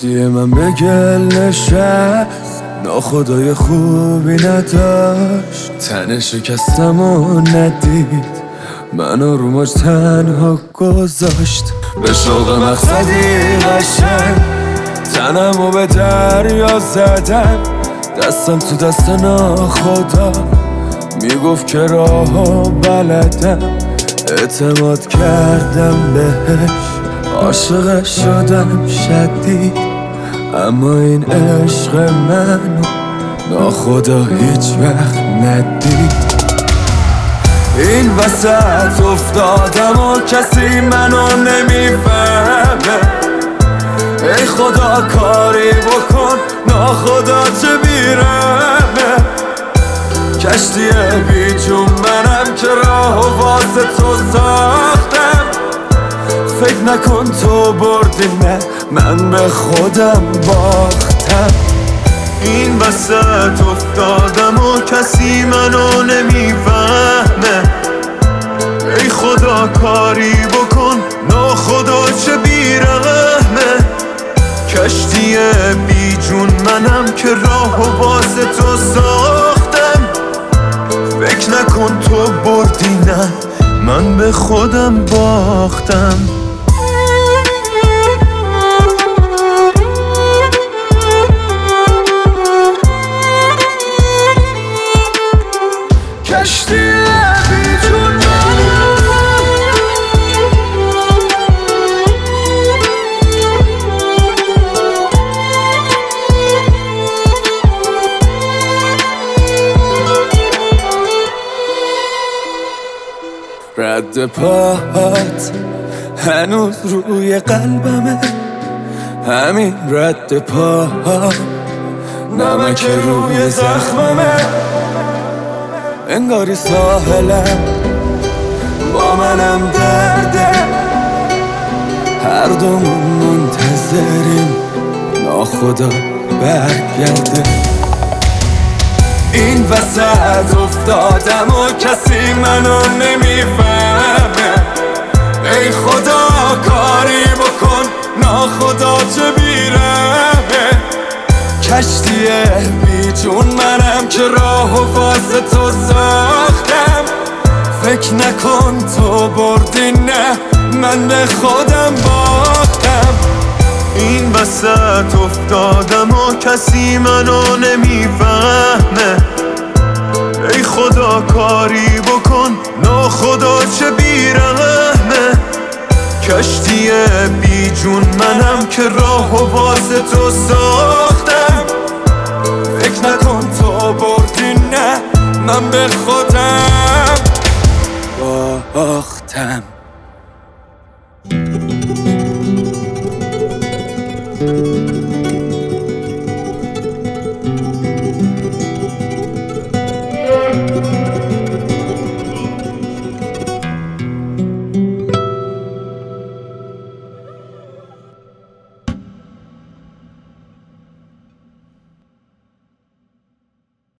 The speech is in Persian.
کشتی من به گل نشست، ناخدای خوبی نداشت، تن شکستم و ندید، منو رو موج تنها گذاشت. به شوق مقصدی قشنگ تنمو به دریا زدم، دستم تو دست ناخدا میگفت که راهو بلدم. اعتماد کردم بهش، عاشقش شدم شدید، اما این عشق منو ناخدا هیچ وقت ندید. این وسط افتادم و کسی منو نمیفهمه، ای خدا کاری بکن ناخدا چه بیرمه. کشتی بی جون منم که راه واسه تو ساختم، فکر نکن تو بردی نه من به خودم باختم. این وسط افتادم و کسی منو نمیفهمه، ای خدا کاری بکن ناخدا چه بیرحمه. کشتی بی جون منم که راه واسه تو ساختم، فکر نکن تو بردی نه من به خودم باختم. کشتی بی جون رد پاهات هنوز روی قلبمه، همین رد پاهات نمک روی زخممه. انگاری ساحلم با منم درده، هر دومون منتظریم ناخدا برگرده. این وسط افتادم و کسی منو نمیفهمه، ای خدا کاری بکن ناخدا چه بیرمه. کشتی بی جون منم که راه واسه تو ساختم، فکر نکن تو بردی نه من به خودم باختم. این وسط افتادم و کسی منو نمیفهمه، ای خدا کاری بکن ناخدا چه بیرحمه. کشتی بی جون منم که راه واسه تو ساختم، فکر نکن تو بردی نه من به خودم باختم.